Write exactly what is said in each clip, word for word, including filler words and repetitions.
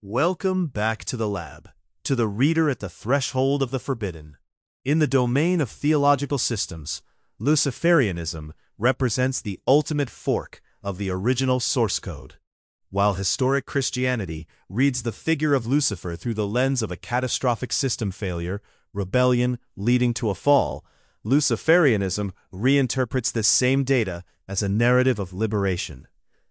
Welcome back to the lab, to the reader at the threshold of the forbidden. In the domain of theological systems, Luciferianism represents the ultimate fork of the original source code. While historic Christianity reads the figure of Lucifer through the lens of a catastrophic system failure, rebellion leading to a fall, Luciferianism reinterprets this same data as a narrative of liberation.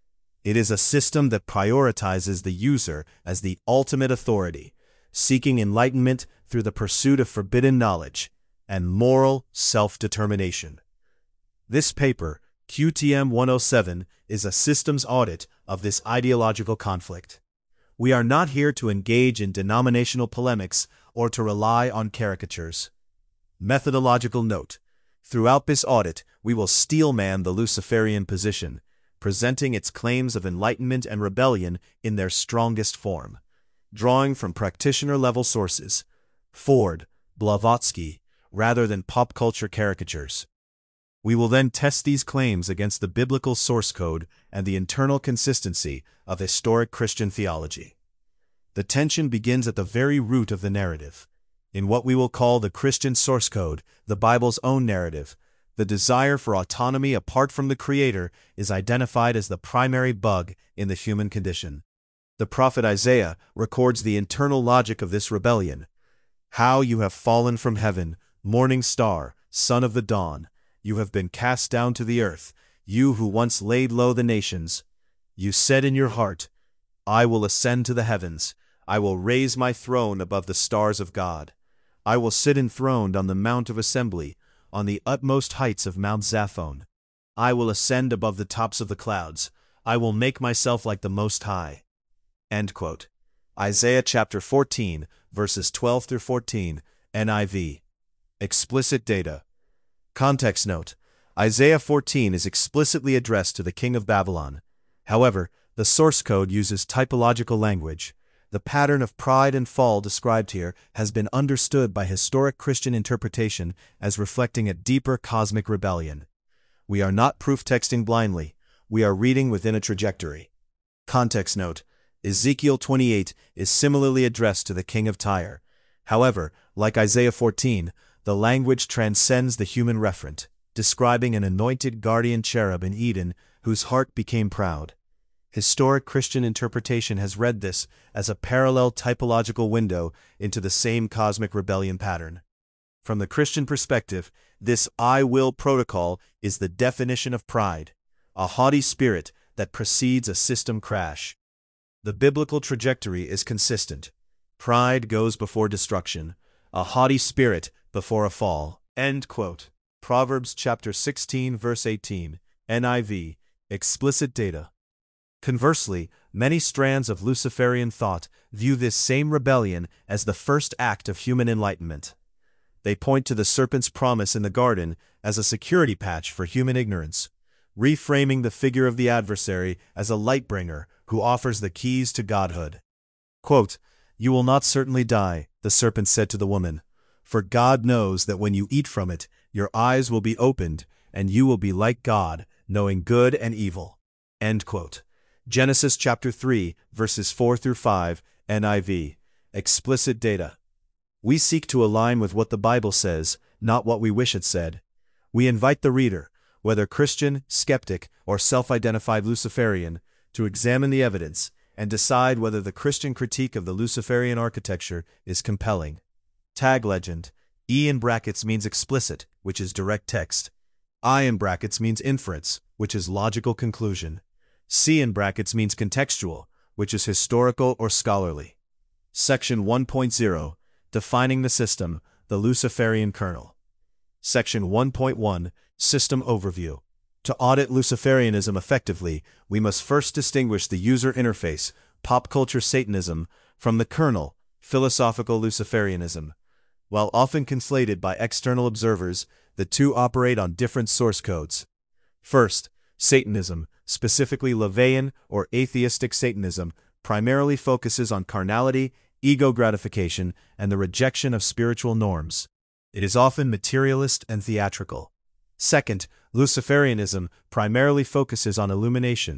It is a system that prioritizes the user as the ultimate authority, seeking enlightenment through the pursuit of forbidden knowledge and moral self-determination. This paper, Q T M one oh seven, is a systems audit of this ideological conflict. We are not here to engage in denominational polemics or to rely on caricatures. Methodological note: throughout this audit, we will steelman the Luciferian position, presenting its claims of enlightenment and rebellion in their strongest form, drawing from practitioner-level sources, Ford, Blavatsky, rather than pop culture caricatures. We will then test these claims against the biblical source code and the internal consistency of historic Christian theology. The tension begins at the very root of the narrative. In what we will call the Christian source code, the Bible's own narrative, the desire for autonomy apart from the Creator is identified as the primary bug in the human condition. The prophet Isaiah records the internal logic of this rebellion. "How you have fallen from heaven, morning star, son of the dawn! You have been cast down to the earth, you who once laid low the nations. You said in your heart, I will ascend to the heavens, I will raise my throne above the stars of God. I will sit enthroned on the mount of assembly, on the utmost heights of Mount Zaphon. I will ascend above the tops of the clouds. I will make myself like the Most High." End quote. Isaiah chapter fourteen, verses twelve through fourteen, N I V. Explicit data. Context note: Isaiah fourteen is explicitly addressed to the king of Babylon. However, the source code uses typological language. The pattern of pride and fall described here has been understood by historic Christian interpretation as reflecting a deeper cosmic rebellion. We are not proof texting blindly, we are reading within a trajectory. Context note: Ezekiel twenty-eight is similarly addressed to the king of Tyre. However, like Isaiah fourteen, the language transcends the human referent, describing an anointed guardian cherub in Eden whose heart became proud. Historic Christian interpretation has read this as a parallel typological window into the same cosmic rebellion pattern. From the Christian perspective, this I will protocol is the definition of pride, a haughty spirit that precedes a system crash. The biblical trajectory is consistent. Pride goes before destruction, a haughty spirit before a fall. End quote. Proverbs chapter sixteen verse eighteen, N I V. Explicit data. Conversely, many strands of Luciferian thought view this same rebellion as the first act of human enlightenment. They point to the serpent's promise in the garden as a security patch for human ignorance, reframing the figure of the adversary as a light-bringer who offers the keys to godhood. Quote, "You will not certainly die," the serpent said to the woman, "for God knows that when you eat from it, your eyes will be opened, and you will be like God, knowing good and evil." End quote. Genesis chapter three, verses four through five, N I V. Explicit data. We seek to align with what the Bible says, not what we wish it said. We invite the reader, whether Christian, skeptic, or self-identified Luciferian, to examine the evidence and decide whether the Christian critique of the Luciferian architecture is compelling. Tag legend: E in brackets means explicit, which is direct text. I in brackets means inference, which is logical conclusion. C in brackets means contextual, which is historical or scholarly. Section one point oh, Defining the System, the Luciferian Kernel. Section one point one, System Overview. To audit Luciferianism effectively, we must first distinguish the user interface, pop culture Satanism, from the kernel, philosophical Luciferianism. While often conflated by external observers, the two operate on different source codes. First, Satanism, specifically LaVeyan or atheistic Satanism, primarily focuses on carnality, ego gratification, and the rejection of spiritual norms. It is often materialist and theatrical. Second, Luciferianism primarily focuses on illumination,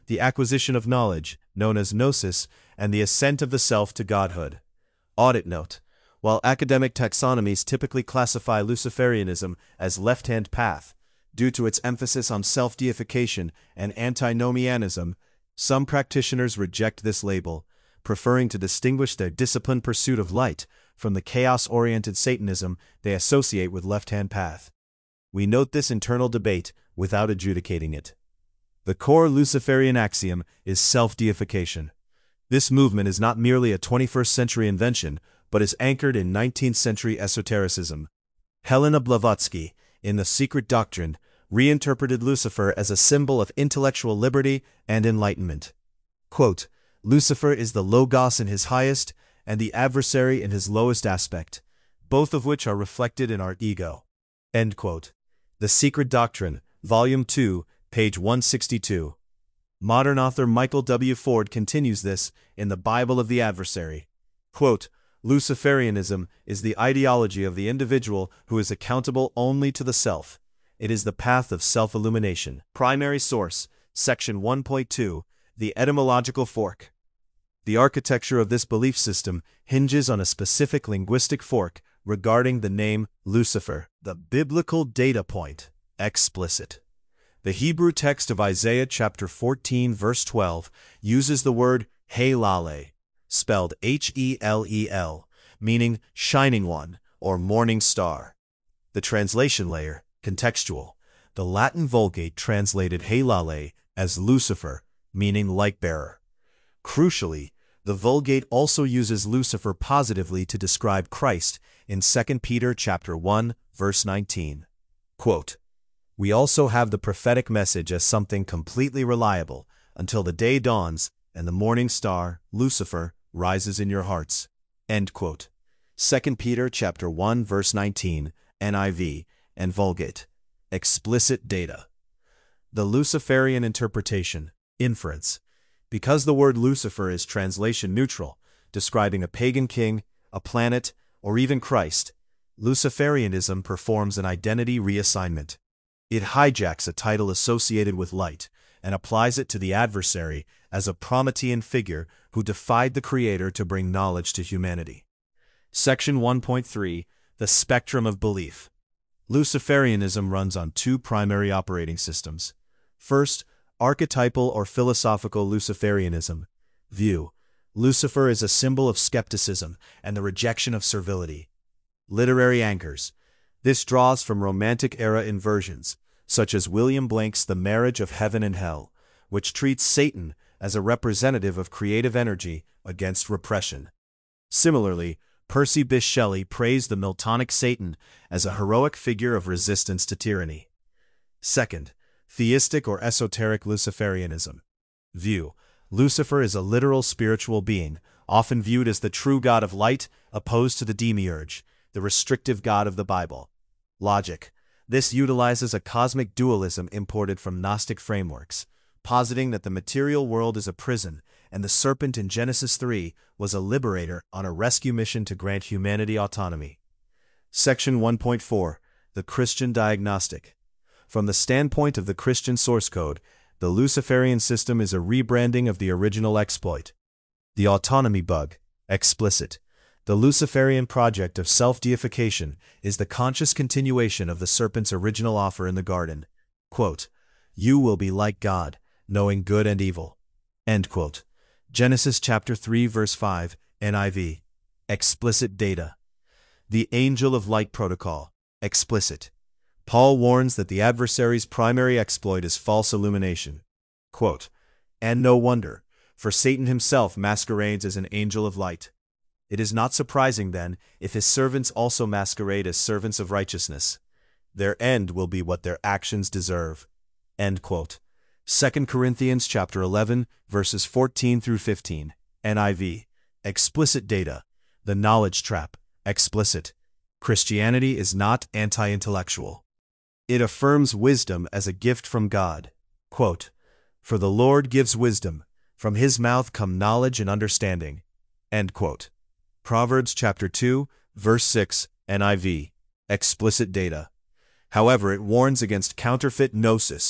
the acquisition of knowledge, known as gnosis, and the ascent of the self to godhood. Audit note: while academic taxonomies typically classify Luciferianism as left-hand path, due to its emphasis on self-deification and antinomianism, some practitioners reject this label, preferring to distinguish their disciplined pursuit of light from the chaos-oriented Satanism they associate with left-hand path. We note this internal debate without adjudicating it. The core Luciferian axiom is self-deification. This movement is not merely a twenty-first century invention, but is anchored in nineteenth century esotericism. Helena Blavatsky, in The Secret Doctrine, reinterpreted Lucifer as a symbol of intellectual liberty and enlightenment. Quote, "Lucifer is the Logos in his highest, and the adversary in his lowest aspect, both of which are reflected in our ego." End quote. The Secret Doctrine, Volume two, page one sixty-two. Modern author Michael W. Ford continues this in The Bible of the Adversary. Quote, "Luciferianism is the ideology of the individual who is accountable only to the self. It is the path of self-illumination." Primary source, Section one point two, The Etymological Fork. The architecture of this belief system hinges on a specific linguistic fork regarding the name Lucifer. The biblical data point, explicit. The Hebrew text of Isaiah chapter fourteen verse twelve uses the word Helale, spelled H E L E L, meaning shining one or morning star. The translation layer, contextual. The Latin Vulgate translated Helale as Lucifer, meaning light-bearer. Crucially, the Vulgate also uses Lucifer positively to describe Christ in Second Peter chapter one, verse nineteen. Quote, "We also have the prophetic message as something completely reliable until the day dawns and the morning star, Lucifer, rises in your hearts." End quote. Second Peter chapter one, verse nineteen, N I V and Vulgate. Explicit data. The Luciferian interpretation, inference. Because the word Lucifer is translation neutral, describing a pagan king, a planet, or even Christ, Luciferianism performs an identity reassignment. It hijacks a title associated with light and applies it to the adversary as a Promethean figure who defied the Creator to bring knowledge to humanity. Section one point three, The Spectrum of Belief. Luciferianism runs on two primary operating systems. First, archetypal or philosophical Luciferianism. View: Lucifer is a symbol of skepticism and the rejection of servility. Literary anchors. This draws from Romantic-era inversions, such as William Blank's The Marriage of Heaven and Hell, which treats Satan as a representative of creative energy against repression. Similarly, Percy Bysshe Shelley praised the Miltonic Satan as a heroic figure of resistance to tyranny. Second, theistic or esoteric Luciferianism. View: Lucifer is a literal spiritual being, often viewed as the true god of light, opposed to the demiurge, the restrictive god of the Bible. Logic: this utilizes a cosmic dualism imported from Gnostic frameworks, positing that the material world is a prison, and the serpent in Genesis three was a liberator on a rescue mission to grant humanity autonomy. Section one point four, The Christian Diagnostic. From the standpoint of the Christian source code, the Luciferian system is a rebranding of the original exploit. The autonomy bug, explicit. The Luciferian project of self-deification is the conscious continuation of the serpent's original offer in the garden. Quote, "You will be like God, knowing good and evil." End quote. Genesis chapter three verse five, N I V. Explicit data. The Angel of Light Protocol, explicit. Paul warns that the adversary's primary exploit is false illumination. Quote, "And no wonder, for Satan himself masquerades as an angel of light. It is not surprising, then, if his servants also masquerade as servants of righteousness. Their end will be what their actions deserve." End quote. Second Corinthians chapter eleven, verses fourteen through fifteen, N I V. Explicit data. The knowledge trap, explicit. Christianity is not anti-intellectual. It affirms wisdom as a gift from God. Quote, "For the Lord gives wisdom, from his mouth come knowledge and understanding." End quote. Proverbs chapter two, verse six, N I V. Explicit data. However, it warns against counterfeit gnosis.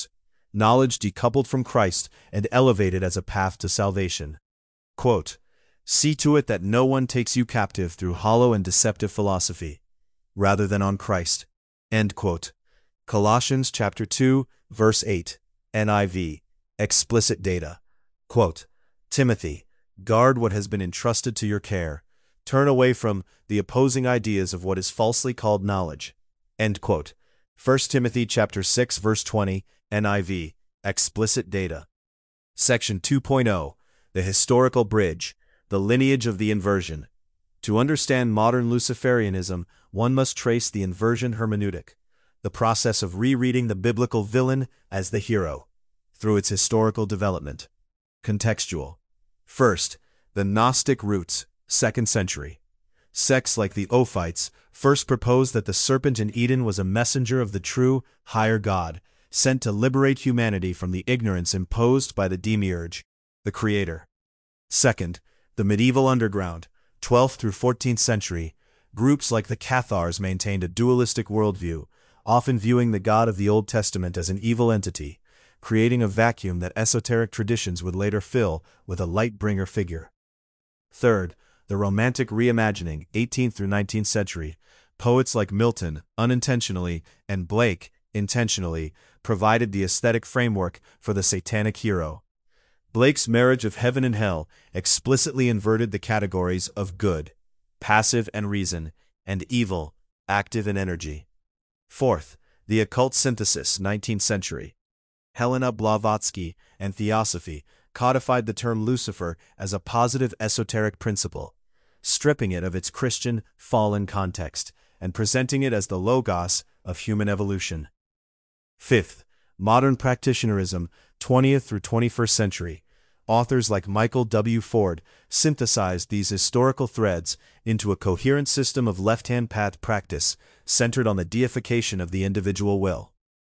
knowledge decoupled from Christ and elevated as a path to salvation. Quote, "See to it that no one takes you captive through hollow and deceptive philosophy, rather than on Christ." End quote. Colossians chapter two, verse eight, N I V, explicit data. Quote, "Timothy, guard what has been entrusted to your care. Turn away from the opposing ideas of what is falsely called knowledge." End quote. First Timothy chapter six, verse twenty, N I V, explicit data. Section two point oh, the historical bridge, the lineage of the inversion. To understand modern Luciferianism, one must trace the inversion hermeneutic, the process of rereading the biblical villain as the hero, through its historical development. Contextual. First, the Gnostic roots, second century. Sects like the Ophites first proposed that the serpent in Eden was a messenger of the true, higher God, sent to liberate humanity from the ignorance imposed by the Demiurge, the creator. Second, the medieval underground, twelfth through fourteenth century, groups like the Cathars maintained a dualistic worldview, often viewing the God of the Old Testament as an evil entity, creating a vacuum that esoteric traditions would later fill with a light-bringer figure. Third, the Romantic reimagining, eighteenth through nineteenth century. Poets like Milton, unintentionally, and Blake, intentionally, provided the aesthetic framework for the satanic hero. Blake's Marriage of Heaven and Hell explicitly inverted the categories of good, passive and reason, and evil, active and energy. Fourth, the Occult Synthesis, nineteenth century. Helena Blavatsky and Theosophy codified the term Lucifer as a positive esoteric principle, stripping it of its Christian, fallen context, and presenting it as the logos of human evolution. Fifth, modern practitionerism, twentieth through twenty-first century. Authors like Michael W. Ford synthesized these historical threads into a coherent system of left-hand path practice centered on the deification of the individual will.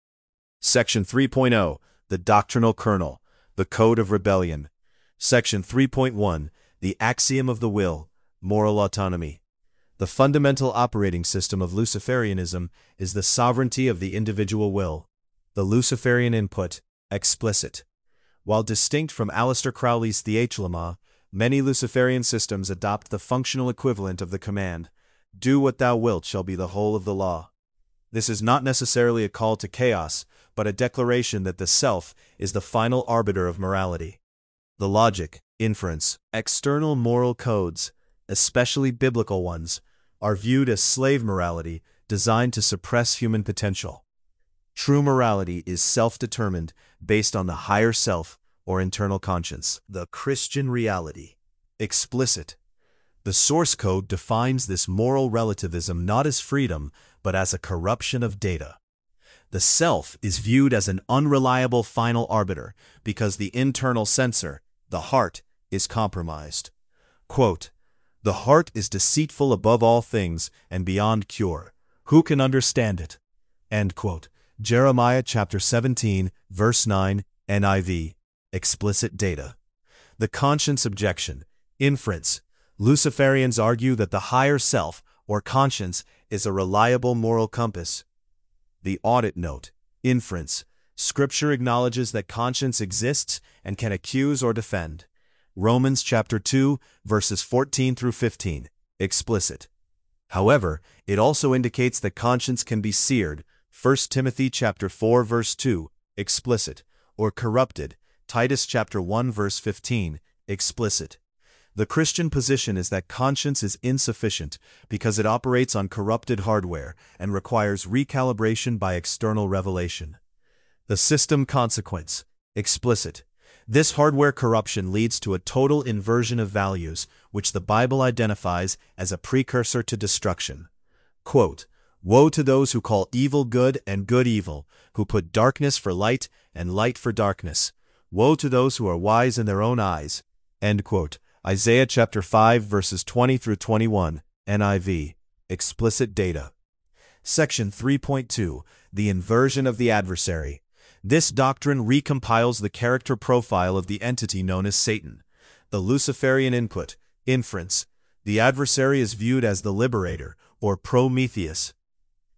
Section three point oh, the Doctrinal Kernel, the Code of Rebellion. Section three point one, the Axiom of the Will, Moral Autonomy. The fundamental operating system of Luciferianism is the sovereignty of the individual will. The Luciferian input, explicit. While distinct from Aleister Crowley's Theatchlema, many Luciferian systems adopt the functional equivalent of the command, "Do what thou wilt shall be the whole of the law." This is not necessarily a call to chaos, but a declaration that the self is the final arbiter of morality. The logic, inference, external moral codes, especially biblical ones, are viewed as slave morality designed to suppress human potential. True morality is self-determined based on the higher self or internal conscience. The Christian reality, explicit. The source code defines this moral relativism not as freedom, but as a corruption of data. The self is viewed as an unreliable final arbiter because the internal censor, the heart, is compromised. Quote, "The heart is deceitful above all things and beyond cure. Who can understand it?" End quote. Jeremiah chapter seventeen, verse nine, N I V, explicit data. The conscience objection, inference. Luciferians argue that the higher self, or conscience, is a reliable moral compass. The audit note, inference. Scripture acknowledges that conscience exists and can accuse or defend. Romans chapter two, verses fourteen through fifteen, explicit. However, it also indicates that conscience can be seared, First Timothy chapter four, verse two, explicit, or corrupted, Titus chapter one, verse fifteen, explicit. The Christian position is that conscience is insufficient because it operates on corrupted hardware and requires recalibration by external revelation. The system consequence, explicit. This hardware corruption leads to a total inversion of values, which the Bible identifies as a precursor to destruction. Quote, "Woe to those who call evil good and good evil, who put darkness for light and light for darkness. Woe to those who are wise in their own eyes." End quote. Isaiah chapter five, verses twenty through twenty-one, N I V, explicit data. Section three point two, the inversion of the adversary. This doctrine recompiles the character profile of the entity known as Satan. The Luciferian input, inference. The adversary is viewed as the liberator, or Prometheus.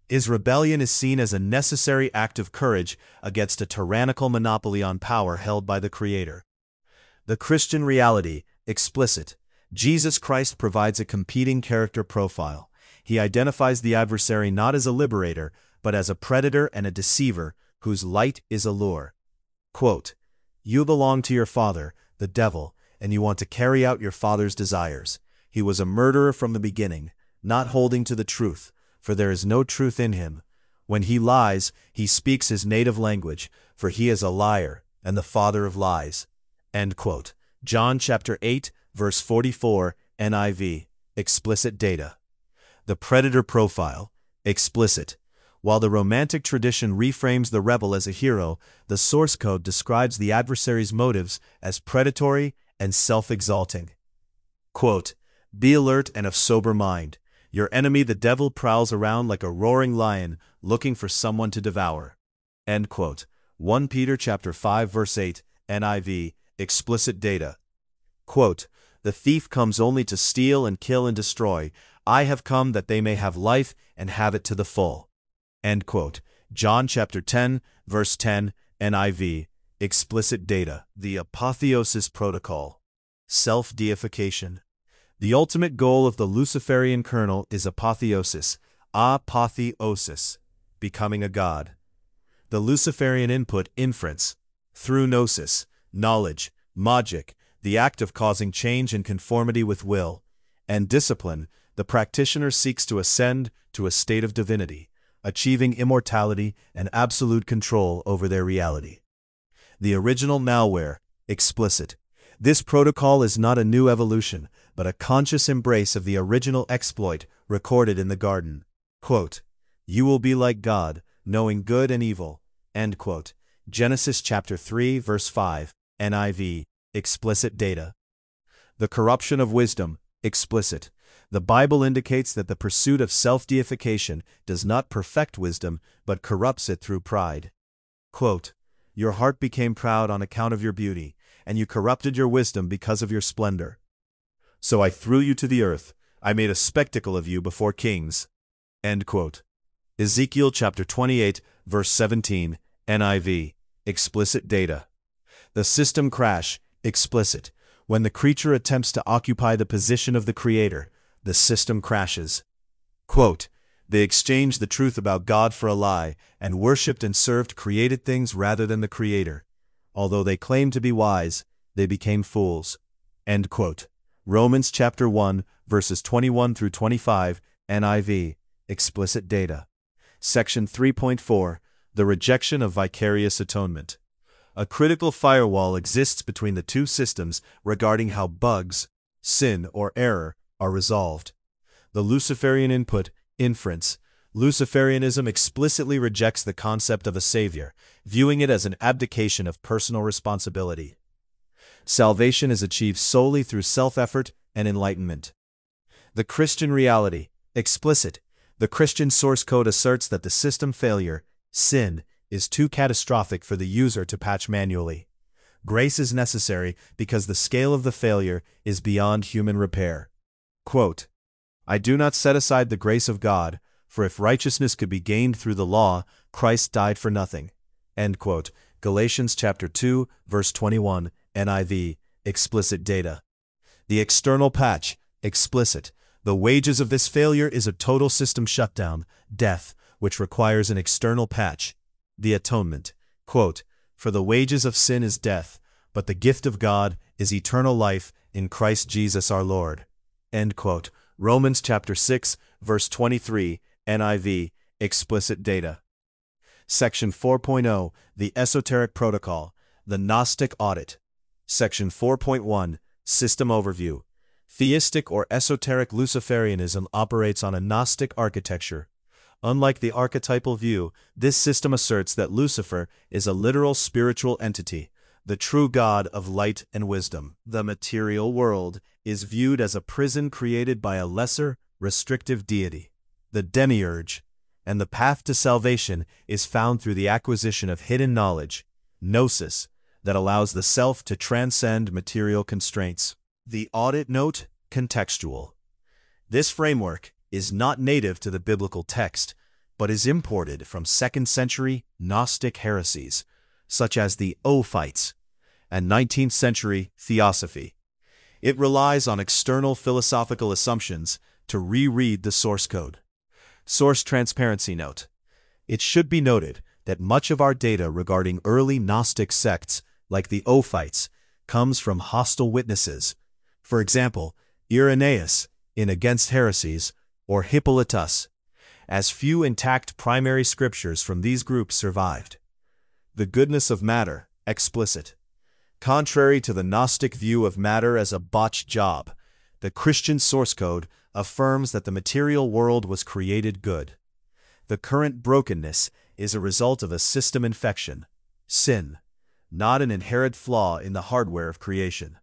His rebellion is seen as a necessary act of courage against a tyrannical monopoly on power held by the Creator. The Christian reality, explicit. Jesus Christ provides a competing character profile. He identifies the adversary not as a liberator, but as a predator and a deceiver whose light is a lure. Quote, "You belong to your father, the devil, and you want to carry out your father's desires. He was a murderer from the beginning, not holding to the truth, for there is no truth in him. When he lies, he speaks his native language, for he is a liar and the father of lies." End quote. John chapter eight, verse forty-four, N I V. Explicit data. The predator profile. Explicit. While the romantic tradition reframes the rebel as a hero, the source code describes the adversary's motives as predatory and self-exalting. Quote, "Be alert and of sober mind. Your enemy the devil prowls around like a roaring lion, looking for someone to devour." End quote. First Peter chapter five verse eight, N I V. Explicit data. Quote, "The thief comes only to steal and kill and destroy. I have come that they may have life and have it to the full." End quote. John chapter ten, verse ten, N I V. Explicit data. The apotheosis protocol. Self-deification. The ultimate goal of the Luciferian kernel is apotheosis, apotheosis, becoming a god. The Luciferian input, inference, through gnosis, knowledge, magic, the act of causing change in conformity with will, and discipline, the practitioner seeks to ascend to a state of divinity, achieving immortality and absolute control over their reality. The original malware, explicit. This protocol is not a new evolution, but a conscious embrace of the original exploit recorded in the garden. Quote, "You will be like God, knowing good and evil." End quote. Genesis chapter three, verse five, N I V. Explicit data. The corruption of wisdom, explicit. The Bible indicates that the pursuit of self-deification does not perfect wisdom, but corrupts it through pride. Quote, "Your heart became proud on account of your beauty, and you corrupted your wisdom because of your splendor. So I threw you to the earth, I made a spectacle of you before kings." End quote. Ezekiel chapter twenty-eight, verse seventeen, N I V. Explicit data. The system crash, explicit. When the creature attempts to occupy the position of the Creator, the system crashes. Quote, "They exchanged the truth about God for a lie, and worshipped and served created things rather than the Creator. Although they claimed to be wise, they became fools." End quote. Romans chapter one, verses twenty-one through twenty-five, N I V. Explicit data. Section three point four. The rejection of vicarious atonement. A critical firewall exists between the two systems regarding how bugs, sin, or error are resolved. The Luciferian input, inference. Luciferianism explicitly rejects the concept of a savior, viewing it as an abdication of personal responsibility. Salvation is achieved solely through self-effort and enlightenment. The Christian reality, explicit. The Christian source code asserts that the system failure, sin, is too catastrophic for the user to patch manually. Grace is necessary because the scale of the failure is beyond human repair. Quote, "I do not set aside the grace of God, for if righteousness could be gained through the law, Christ died for nothing." End quote. Galatians chapter two, verse twenty-one, N I V. Explicit data. The external patch, explicit. The wages of this failure is a total system shutdown, death, which requires an external patch. The atonement. Quote, "For the wages of sin is death, but the gift of God is eternal life in Christ Jesus our Lord." End quote. Romans chapter six, verse twenty-three, N I V. Explicit data. Section four point oh. The Esoteric Protocol. The Gnostic Audit. Section four point one. System Overview. Theistic or esoteric Luciferianism operates on a Gnostic architecture. Unlike the archetypal view, this system asserts that Lucifer is a literal spiritual entity, the true God of light and wisdom. The material world is viewed as a prison created by a lesser, restrictive deity, the demiurge, and the path to salvation is found through the acquisition of hidden knowledge, gnosis, that allows the self to transcend material constraints. The audit note, contextual. This framework is not native to the biblical text, but is imported from second century Gnostic heresies, such as the Ophites, and nineteenth century Theosophy. It relies on external philosophical assumptions to reread the source code. Source transparency note. It should be noted that much of our data regarding early Gnostic sects, like the Ophites, comes from hostile witnesses. For example, Irenaeus, in Against Heresies, or Hippolytus, as few intact primary scriptures from these groups survived. The goodness of matter, explicit. Contrary to the Gnostic view of matter as a botched job, the Christian source code affirms that the material world was created good. The current brokenness is a result of a system infection, sin, not an inherent flaw in the hardware of creation.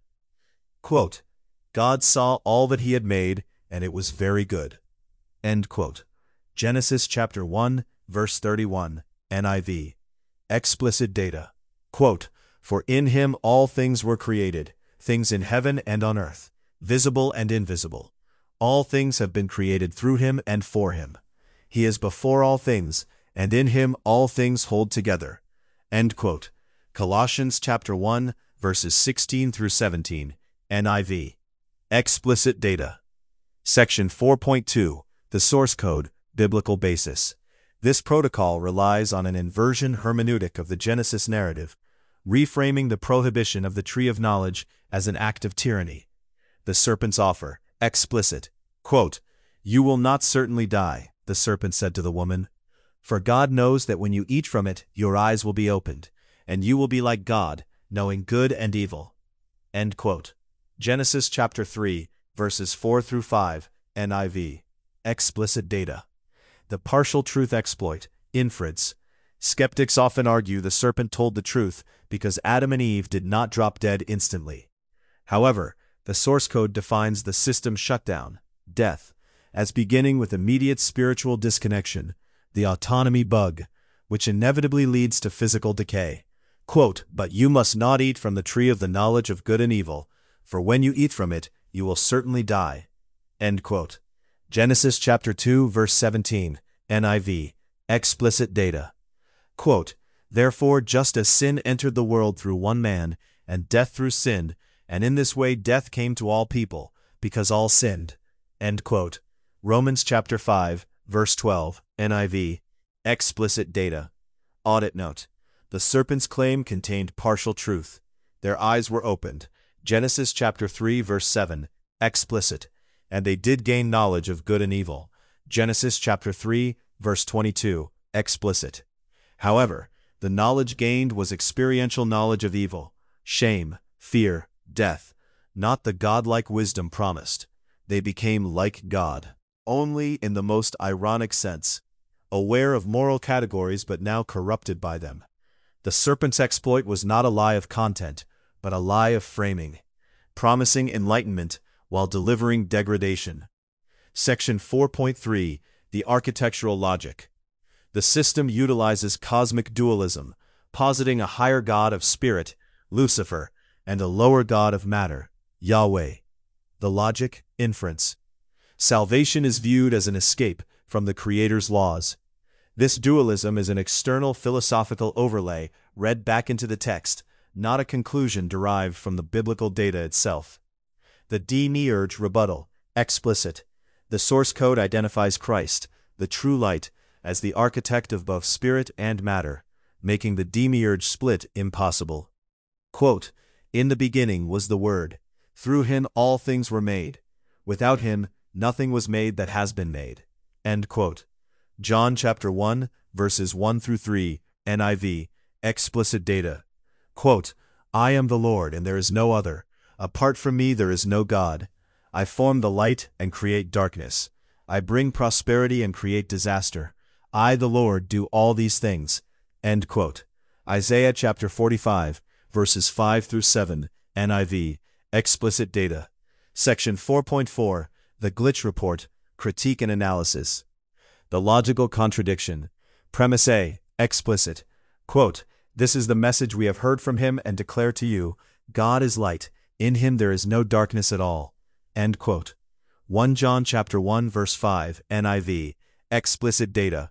Quote, God saw all that he had made, and it was very good. End quote. Genesis chapter one, verse thirty-one, N I V. Explicit data. Quote, For in him all things were created, things in heaven and on earth, visible and invisible. All things have been created through him and for him. He is before all things, and in him all things hold together. End quote. Colossians chapter one, verses sixteen through seventeen, N I V. Explicit data. Section four point two, the source code, biblical basis. This protocol relies on an inversion hermeneutic of the Genesis narrative, reframing the prohibition of the tree of knowledge as an act of tyranny. The serpent's offer, explicit. Quote, You will not certainly die, the serpent said to the woman. For God knows that when you eat from it, your eyes will be opened, and you will be like God, knowing good and evil. End quote. Genesis chapter three, verses four through five, N I V. Explicit data. The partial truth exploit, inference. Skeptics often argue the serpent told the truth because Adam and Eve did not drop dead instantly. However, the source code defines the system shutdown, death, as beginning with immediate spiritual disconnection, the autonomy bug, which inevitably leads to physical decay. Quote, But you must not eat from the tree of the knowledge of good and evil, for when you eat from it, you will certainly die. End quote. Genesis chapter two, verse seventeen, N I V. Explicit data. Quote, Therefore, just as sin entered the world through one man, and death through sin, and in this way death came to all people, because all sinned. End quote. Romans chapter five, verse twelve, N I V. Explicit data. Audit note. The serpent's claim contained partial truth. Their eyes were opened. Genesis chapter three, verse seven. Explicit. And they did gain knowledge of good and evil. Genesis chapter three, verse twenty-two. Explicit. However, the knowledge gained was experiential knowledge of evil, shame, fear, death, not the godlike wisdom promised. They became like God, only in the most ironic sense, aware of moral categories but now corrupted by them. The serpent's exploit was not a lie of content, but a lie of framing, promising enlightenment while delivering degradation. Section four point three, the architectural logic. The system utilizes cosmic dualism, positing a higher god of spirit, Lucifer, and a lower god of matter, Yahweh. The logic, inference. Salvation is viewed as an escape from the Creator's laws. This dualism is an external philosophical overlay read back into the text, not a conclusion derived from the biblical data itself. The demiurge rebuttal, explicit. The source code identifies Christ, the true light, as the architect of both spirit and matter, making the demiurge split impossible. Quote, In the beginning was the Word. Through him all things were made. Without him nothing was made that has been made. End quote. John chapter one, verses one through three, N I V. Explicit data. Quote, I am the Lord and there is no other. Apart from me there is no God. I form the light and create darkness. I bring prosperity and create disaster. I, the Lord, do all these things. End quote. Isaiah chapter forty-five, verses five through seven, N I V. Explicit data. Section four point four, the glitch report, critique and analysis. The logical contradiction. Premise A, explicit. Quote, This is the message we have heard from him and declare to you, God is light, in him there is no darkness at all. End quote. First John chapter one verse five, N I V. Explicit data.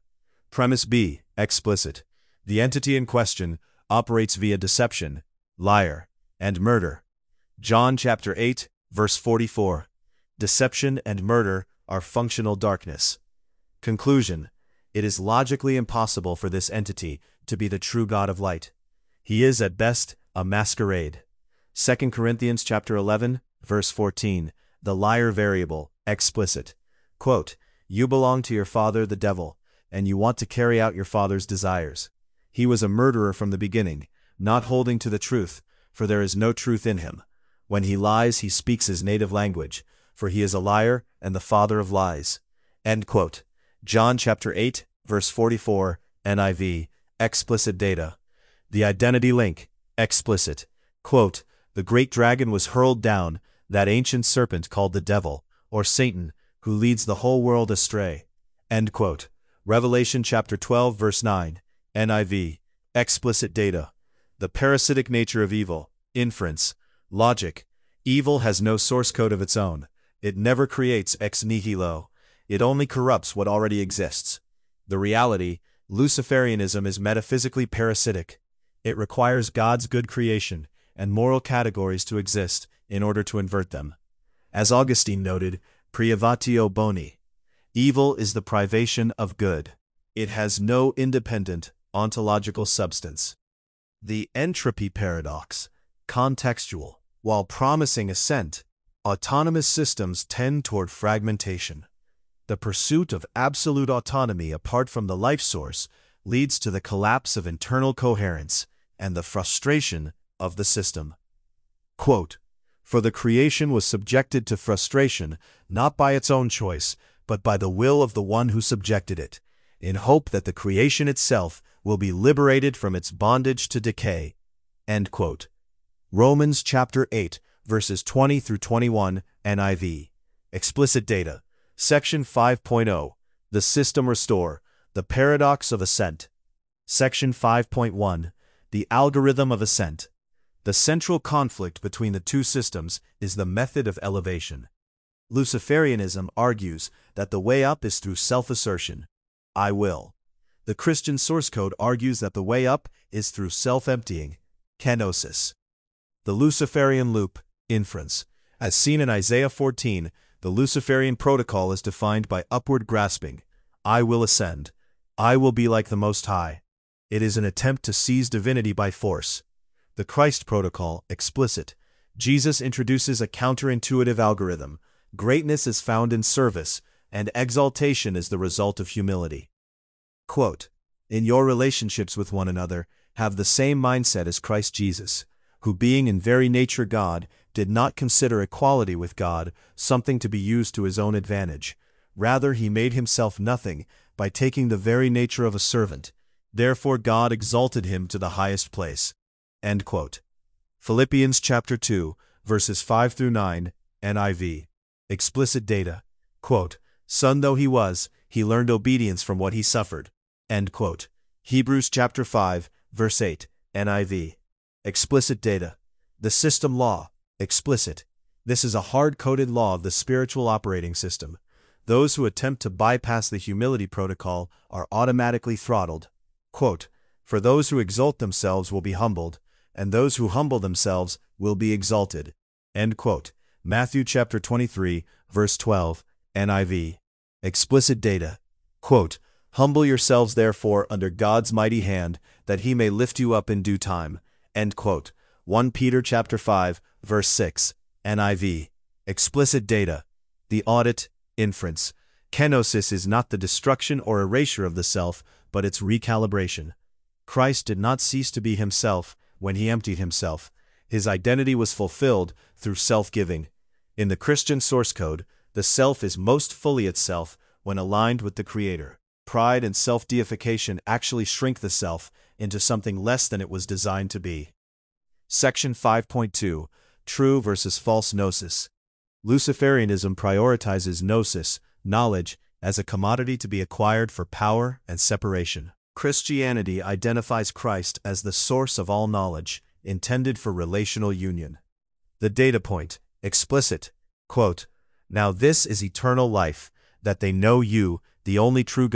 Premise B. Explicit. The entity in question operates via deception, liar, and murder. John chapter eight, verse forty-four. Deception and murder are functional darkness. Conclusion. It is logically impossible for this entity to be the true God of light. He is at best a masquerade. Second Corinthians chapter eleven, verse fourteen. The liar variable, explicit. Quote, "You belong to your father the devil, and you want to carry out your father's desires. He was a murderer from the beginning, not holding to the truth, for there is no truth in him. When he lies, he speaks his native language, for he is a liar and the father of lies." End quote. John chapter eight, verse forty-four, N I V, explicit data. The identity link, explicit. Quote, "The great dragon was hurled down, that ancient serpent called the devil, or Satan, who leads the whole world astray." End quote. Revelation chapter twelve, verse nine, N I V, explicit data. The parasitic nature of evil, inference, logic. Evil has no source code of its own. It never creates ex nihilo. It only corrupts what already exists. The reality, Luciferianism is metaphysically parasitic. It requires God's good creation and moral categories to exist in order to invert them. As Augustine noted, privatio boni. Evil is the privation of good. It has no independent, ontological substance. The entropy paradox, contextual. While promising ascent, autonomous systems tend toward fragmentation. The pursuit of absolute autonomy apart from the life source leads to the collapse of internal coherence and the frustration of the system. Quote, "For the creation was subjected to frustration, not by its own choice, but by the will of the one who subjected it, in hope that the creation itself will be liberated from its bondage to decay." End quote. Romans chapter eight, verses twenty through twenty-one, N I V. Explicit data. Section five point oh. The System Restore. The Paradox of Ascent. Section five point one. The Algorithm of Ascent. The central conflict between the two systems is the method of elevation. Luciferianism argues that the way up is through self-assertion. I will. The Christian source code argues that the way up is through self-emptying. Kenosis. The Luciferian loop, inference. As seen in Isaiah fourteen, the Luciferian protocol is defined by upward grasping. I will ascend. I will be like the Most High. It is an attempt to seize divinity by force. The Christ protocol, explicit. Jesus introduces a counterintuitive algorithm. Greatness is found in service, and exaltation is the result of humility. Quote, "In your relationships with one another, have the same mindset as Christ Jesus, who being in very nature God, did not consider equality with God something to be used to his own advantage. Rather he made himself nothing by taking the very nature of a servant. Therefore God exalted him to the highest place." End quote. Philippians chapter two, verses five through nine, N I V. Explicit data. Quote, "Son though he was, he learned obedience from what he suffered." End quote. Hebrews chapter five, verse eight, N I V. Explicit data. The system law, explicit. This is a hard-coded law of the spiritual operating system. Those who attempt to bypass the humility protocol are automatically throttled. Quote, "For those who exalt themselves will be humbled, and those who humble themselves will be exalted." End quote. Matthew chapter twenty-three, verse twelve, N I V. Explicit data. Quote, "Humble yourselves therefore under God's mighty hand, that he may lift you up in due time." End quote. First Peter chapter five, verse six, N I V. Explicit data. The audit, inference. Kenosis is not the destruction or erasure of the self, but its recalibration. Christ did not cease to be himself when he emptied himself. His identity was fulfilled through self-giving. In the Christian source code, the self is most fully itself when aligned with the Creator. Pride and self-deification actually shrink the self into something less than it was designed to be. Section five point two. True versus false gnosis. Luciferianism prioritizes gnosis, knowledge, as a commodity to be acquired for power and separation. Christianity identifies Christ as the source of all knowledge, intended for relational union. The data point, explicit. Quote, "Now this is eternal life, that they know you, the only true God,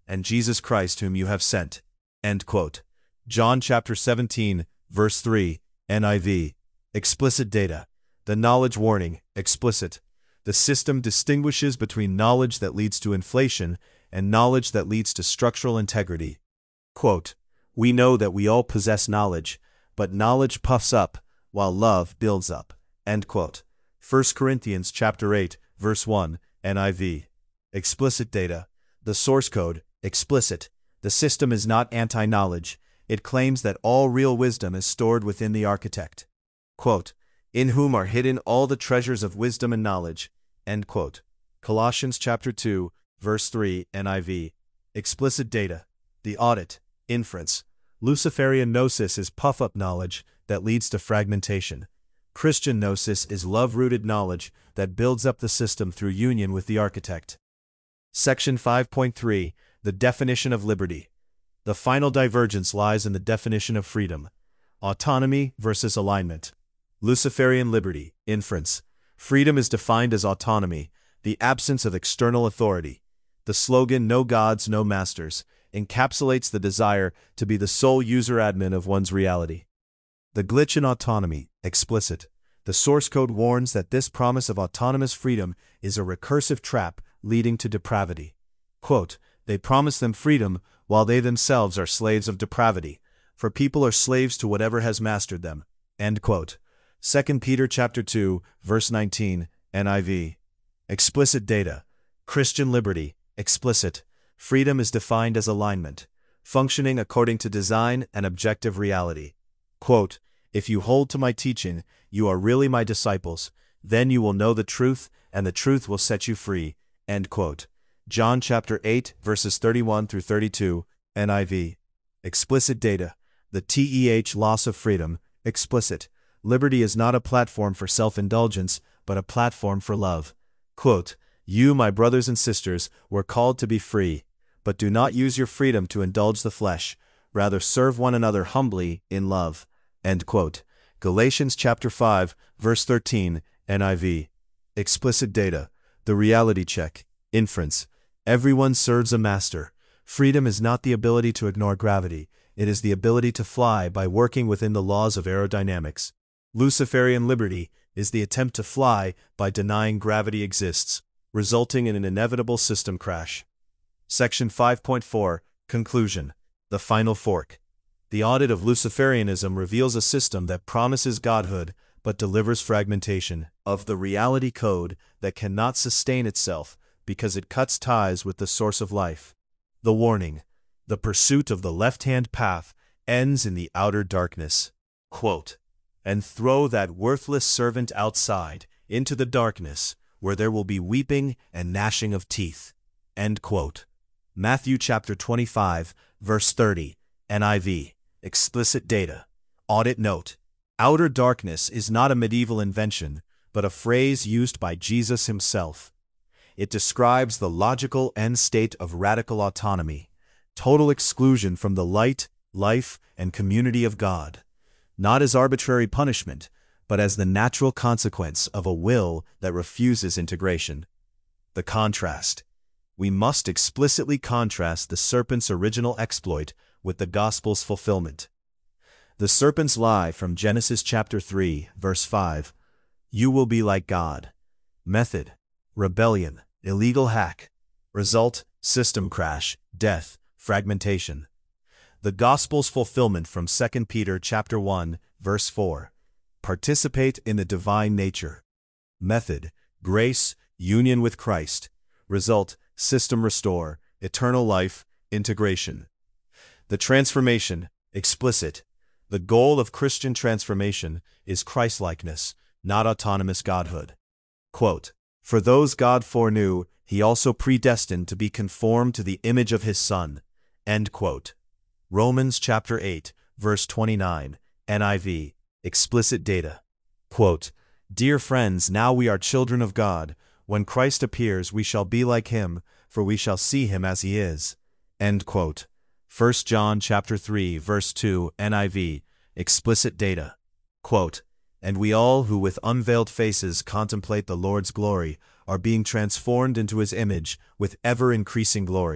and Jesus Christ whom you have sent." End quote. John chapter seventeen, verse three, N I V. Explicit data. The knowledge warning, explicit. The system distinguishes between knowledge that leads to inflation and knowledge that leads to structural integrity. Quote, "We know that we all possess knowledge, but knowledge puffs up, while love builds up." End quote. First Corinthians chapter eight, verse one, N I V. Explicit data. The source code, explicit. The system is not anti-knowledge. It claims that all real wisdom is stored within the architect. Quote, "In whom are hidden all the treasures of wisdom and knowledge." End quote. Colossians chapter two, verse three, N I V. Explicit data. The audit, inference. Luciferian gnosis is puff-up knowledge that leads to fragmentation. Christian gnosis is love-rooted knowledge that builds up the system through union with the architect. Section five point three. The definition of liberty. The final divergence lies in the definition of freedom. Autonomy versus alignment. Luciferian liberty, inference. Freedom is defined as autonomy, the absence of external authority. The slogan, "No gods, no masters," encapsulates the desire to be the sole user-admin of one's reality. The glitch in autonomy, explicit. The source code warns that this promise of autonomous freedom is a recursive trap leading to depravity. Quote, "They promise them freedom while they themselves are slaves of depravity, for people are slaves to whatever has mastered them." End quote. Second Peter chapter two, verse nineteen, N I V. Explicit data. Christian liberty, explicit. Freedom is defined as alignment, functioning according to design and objective reality. Quote, "If you hold to my teaching, you are really my disciples. Then you will know the truth, and the truth will set you free." End quote. John chapter eight, verses thirty-one through thirty-two, N I V. Explicit data. The T E H loss of freedom, explicit. Liberty is not a platform for self-indulgence, but a platform for love. Quote, "You, my brothers and sisters, were called to be free, but do not use your freedom to indulge the flesh. Rather serve one another humbly in love." End quote. Galatians chapter five, verse thirteen, N I V. Explicit data. The reality check, inference. Everyone serves a master. Freedom is not the ability to ignore gravity. It is the ability to fly by working within the laws of aerodynamics. Luciferian liberty is the attempt to fly by denying gravity exists, resulting in an inevitable system crash. Section five point four. Conclusion. The final fork. The audit of Luciferianism reveals a system that promises godhood but delivers fragmentation of the reality code that cannot sustain itself because it cuts ties with the source of life. The warning. The pursuit of the left-hand path ends in the outer darkness. Quote, "And throw that worthless servant outside, into the darkness, where there will be weeping and gnashing of teeth." End quote. Matthew chapter twenty-five, verse thirty, N I V. Explicit data. Audit note. Outer darkness is not a medieval invention, but a phrase used by Jesus himself. It describes the logical end state of radical autonomy, total exclusion from the light, life, and community of God, not as arbitrary punishment, but as the natural consequence of a will that refuses integration. The contrast. We must explicitly contrast the serpent's original exploit with the gospel's fulfillment. The serpent's lie from Genesis chapter three, verse five, "You will be like God." Method. Rebellion, illegal hack. Result, system crash, death, fragmentation. The gospel's fulfillment from Second Peter chapter one, verse four. Participate in the divine nature. Method, grace, union with Christ. Result, system restore, eternal life, integration. The transformation, explicit. The goal of Christian transformation is Christlikeness, not autonomous godhood. Quote, "For those God foreknew, he also predestined to be conformed to the image of his Son." End quote. Romans chapter eight, verse twenty-nine, N I V. Explicit data. Quote, "Dear friends, now we are children of God. When Christ appears, we shall be like him, for we shall see him as he is." End quote. First John chapter three, verse two, N I V. Explicit data. Quote, "And we all who with unveiled faces contemplate the Lord's glory are being transformed into his image with ever-increasing glory,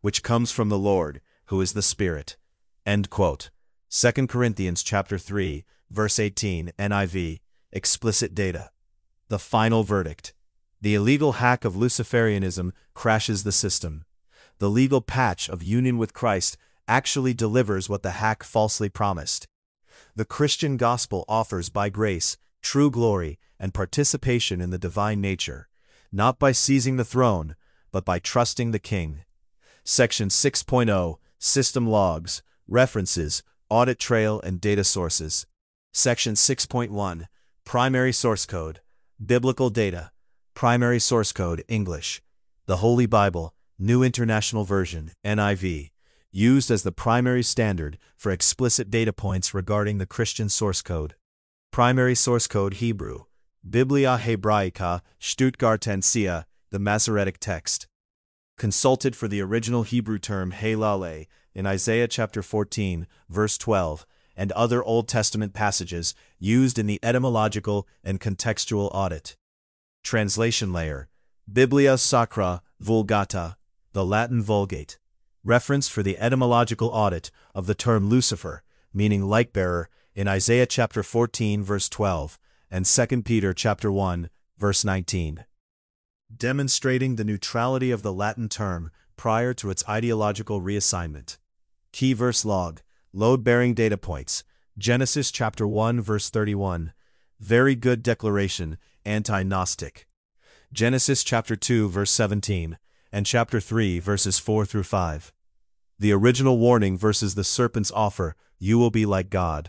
which comes from the Lord, who is the Spirit." End quote. Second Corinthians chapter three, verse eighteen, N I V, explicit data. The final verdict. The illegal hack of Luciferianism crashes the system. The legal patch of union with Christ actually delivers what the hack falsely promised. The Christian gospel offers by grace, true glory, and participation in the divine nature, not by seizing the throne, but by trusting the King. Section six point oh, System Logs, References, Audit Trail and Data Sources. Section six point one, Primary Source Code, Biblical Data. Primary Source Code, English. The Holy Bible, New International Version, N I V, used as the primary standard for explicit data points regarding the Christian source code. Primary Source Code, Hebrew. Biblia Hebraica, Stuttgartensia, the Masoretic Text. Consulted for the original Hebrew term Halale in Isaiah chapter fourteen, verse twelve, and other Old Testament passages used in the etymological and contextual audit. Translation layer. Biblia Sacra Vulgata, the Latin Vulgate. Reference for the etymological audit of the term Lucifer, meaning light-bearer, in Isaiah chapter fourteen, verse twelve, and Second Peter chapter one, verse nineteen. Demonstrating the neutrality of the Latin term prior to its ideological reassignment. Key verse log, load-bearing data points, Genesis chapter one, verse thirty-one. Very good declaration, anti-Gnostic. Genesis chapter two, verse seventeen, and chapter three, verses four through five. The original warning versus the serpent's offer, you will be like God.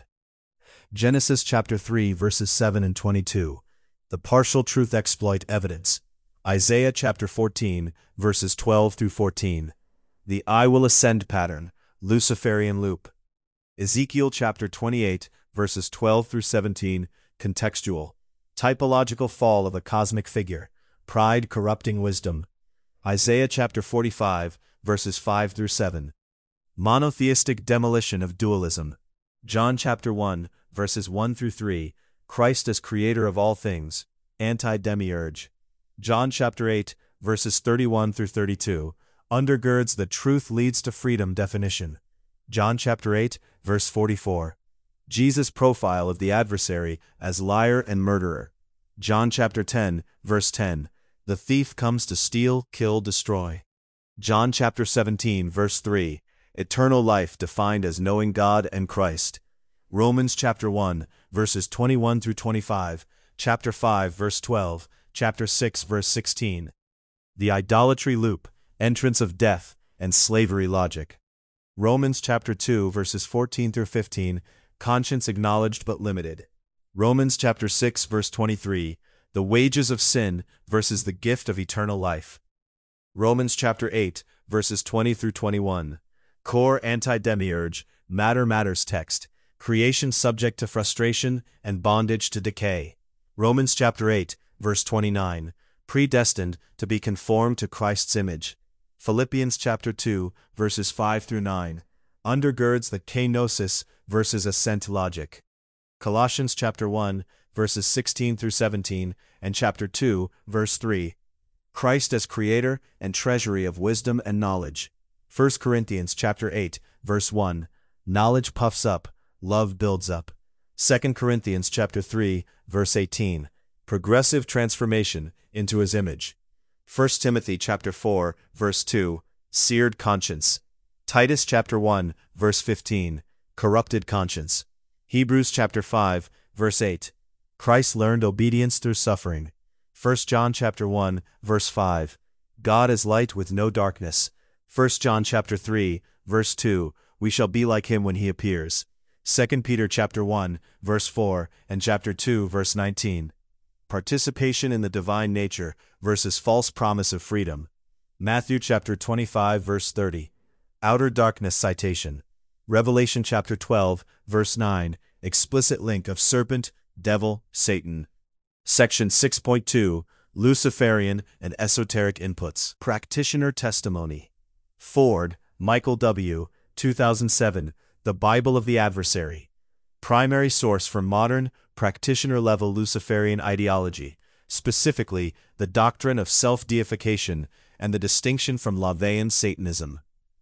Genesis chapter three, verses seven and twenty-two. The partial truth exploit evidence. Isaiah chapter fourteen, verses twelve through fourteen. The I will ascend pattern, Luciferian loop. Ezekiel chapter twenty-eight, verses twelve through seventeen, contextual. Typological fall of a cosmic figure, pride corrupting wisdom. Isaiah chapter forty-five, verses five through seven. Monotheistic demolition of dualism. John chapter one, verses one through three, Christ as creator of all things, anti-demiurge. John chapter eight, verses thirty-one through thirty-two, undergirds the truth leads to freedom definition. John chapter eight, verse forty-four. Jesus' profile of the adversary as liar and murderer. John chapter ten, verse ten. The thief comes to steal, kill, destroy. John chapter seventeen, verse three. Eternal life defined as knowing God and Christ. Romans chapter one, verses twenty-one through twenty-five, chapter five, verse twelve, chapter six, verse sixteen. The idolatry loop, entrance of death, and slavery logic. Romans chapter two, verses fourteen through fifteen, conscience acknowledged but limited. Romans chapter six, verse twenty-three, the wages of sin versus the gift of eternal life. Romans chapter eight, verses twenty through twenty-one, core anti-demiurge, matter matters text, creation subject to frustration and bondage to decay. Romans chapter eight, verse twenty-nine, predestined to be conformed to Christ's image. Philippians chapter two, verses five through nine, undergirds the kenosis versus ascent logic. Colossians chapter one, verses sixteen through seventeen, and chapter two, verse three. Christ as creator and treasury of wisdom and knowledge. First Corinthians chapter eight, verse one. Knowledge puffs up, love builds up. Second Corinthians chapter three, verse eighteen. Progressive transformation into his image. First Timothy chapter four, verse two. Seared conscience. Titus chapter one, verse fifteen. Corrupted conscience. Hebrews chapter five, verse eight. Christ learned obedience through suffering. First John chapter one, verse five. God is light with no darkness. First John chapter three, verse two. We shall be like him when he appears. Second Peter chapter one, verse four, and chapter two, verse nineteen. Participation in the divine nature versus false promise of freedom. Matthew chapter twenty-five, verse thirty. Outer darkness citation. Revelation chapter twelve, verse nine, explicit link of serpent, devil, Satan. Section six point two, Luciferian and esoteric inputs. Practitioner testimony. Ford, Michael W., two thousand seven, The Bible of the Adversary. Primary source for modern, practitioner-level Luciferian ideology, specifically the doctrine of self-deification and the distinction from LaVeyan Satanism.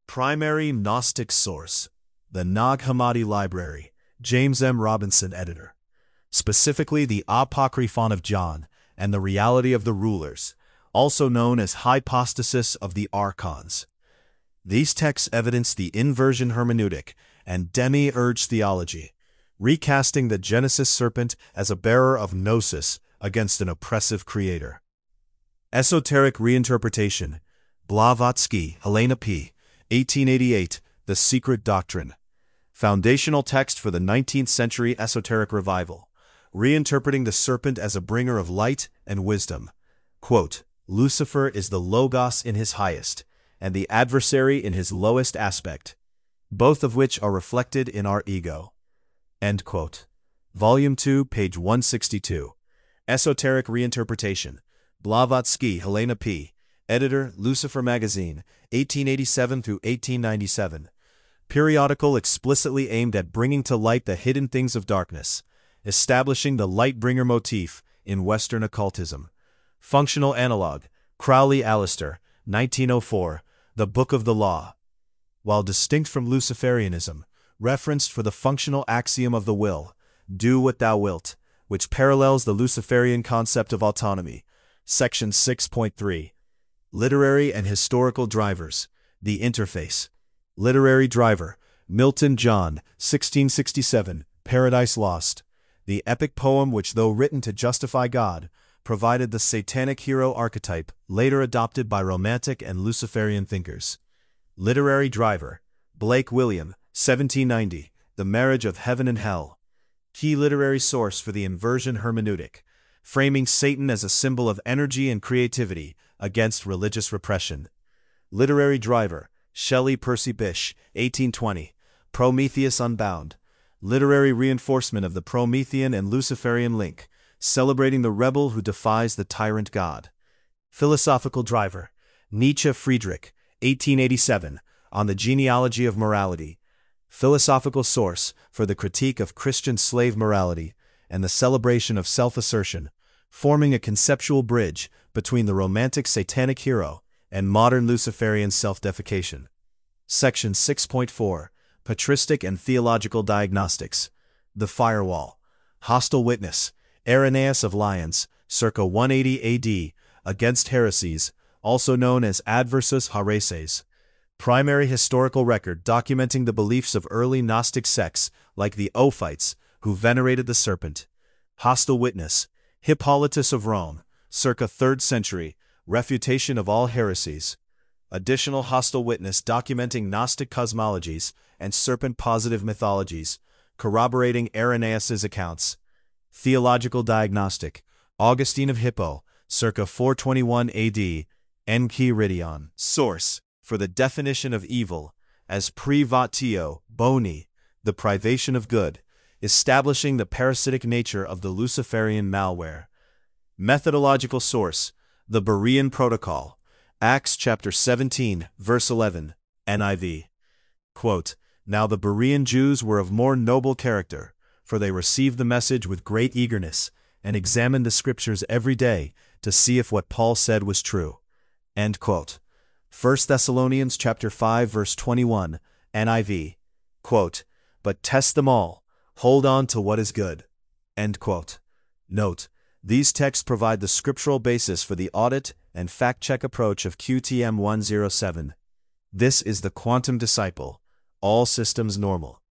Primary Gnostic source: the Nag Hammadi Library, James M. Robinson, editor. Specifically the Apocryphon of John and the Reality of the Rulers, also known as Hypostasis of the Archons. These texts evidence the inversion hermeneutic and demiurge theology, recasting the Genesis serpent as a bearer of gnosis against an oppressive creator. Esoteric reinterpretation: Blavatsky, Helena P., eighteen eighty-eight, The Secret Doctrine. Foundational text for the nineteenth century esoteric revival, reinterpreting the serpent as a bringer of light and wisdom. Quote, Lucifer is the Logos in his highest, and the adversary in his lowest aspect, both of which are reflected in our ego. End quote. Volume two, page one sixty-two. Esoteric Reinterpretation. Blavatsky, Helena P., editor, Lucifer Magazine, eighteen eighty-seven through eighteen ninety-seven. Periodical explicitly aimed at bringing to light the hidden things of darkness, establishing the light-bringer motif in Western occultism. Functional Analog. Crowley, Alistair, nineteen oh four, The Book of the Law. While distinct from Luciferianism, referenced for the functional axiom of the will, do what thou wilt, which parallels the Luciferian concept of autonomy. Section six point three. Literary and Historical Drivers. The Interface. Literary driver: Milton John, sixteen sixty-seven, Paradise Lost. The epic poem which, though written to justify God, provided the satanic hero archetype, later adopted by Romantic and Luciferian thinkers. Literary driver: Blake William, seventeen ninety, The Marriage of Heaven and Hell. Key literary source for the inversion hermeneutic, framing Satan as a symbol of energy and creativity against religious repression. Literary driver: Shelley Percy Bysshe, eighteen twenty, Prometheus Unbound. Literary reinforcement of the Promethean and Luciferian link, celebrating the rebel who defies the tyrant God. Philosophical driver: Nietzsche Friedrich, eighteen eighty-seven, On the Genealogy of Morality. Philosophical source for the critique of Christian slave morality and the celebration of self-assertion, forming a conceptual bridge between the romantic satanic hero and modern Luciferian self-defecation. Section six point four. Patristic and Theological Diagnostics. The Firewall. Hostile Witness. Irenaeus of Lyons, circa one eighty A D, Against Heresies, also known as Adversus Haereses. Primary historical record documenting the beliefs of early Gnostic sects like the Ophites, who venerated the serpent. Hostile Witness. Hippolytus of Rome, circa third century, Refutation of all Heresies. Additional hostile witness documenting Gnostic cosmologies and serpent-positive mythologies, corroborating Irenaeus's accounts. Theological Diagnostic. Augustine of Hippo, circa four twenty-one A D, Enchiridion. Source for the definition of evil as privatio boni, the privation of good, establishing the parasitic nature of the Luciferian malware. Methodological source: the Berean Protocol, Acts chapter seventeen, verse eleven, N I V. Quote, Now the Berean Jews were of more noble character, for they received the message with great eagerness, and examined the Scriptures every day to see if what Paul said was true. End quote. First Thessalonians chapter five, verse twenty-one, N I V. Quote, But test them all, hold on to what is good. End quote. Note, these texts provide the scriptural basis for the audit and fact-check approach of Q T M one oh seven. This is the Quantum Disciple, all systems normal.